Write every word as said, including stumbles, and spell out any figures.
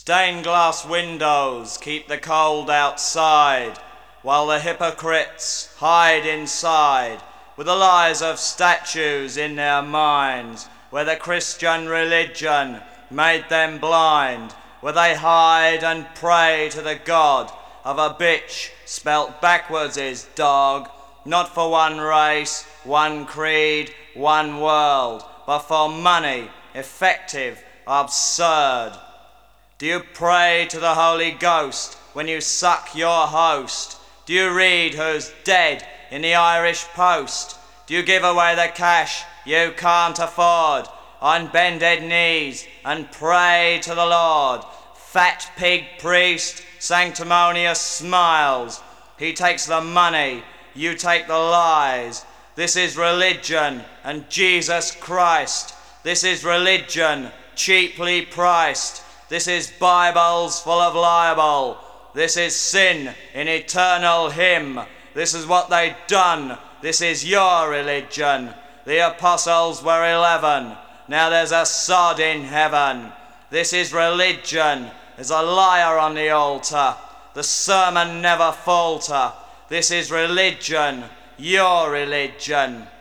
Stained glass windows keep the cold outside, while the hypocrites hide inside, with the lies of statues in their minds, where the Christian religion made them blind, where they hide and pray to the God of a bitch spelt backwards is dog, not for one race, one creed, one world, but for money, effective, absurd. Do you pray to the Holy Ghost when you suck your host? Do you read who's dead in the Irish Post? Do you give away the cash you can't afford on bended knees and pray to the Lord? Fat pig priest, sanctimonious smiles. He takes the money, you take the lies. This is religion and Jesus Christ. This is religion cheaply priced. This is Bibles full of libel. This is sin in eternal hymn. This is what they done. This is your religion. The apostles were eleven. Now there's a sod in heaven. This is religion. There's a liar on the altar. The sermon never falter. This is religion. Your religion.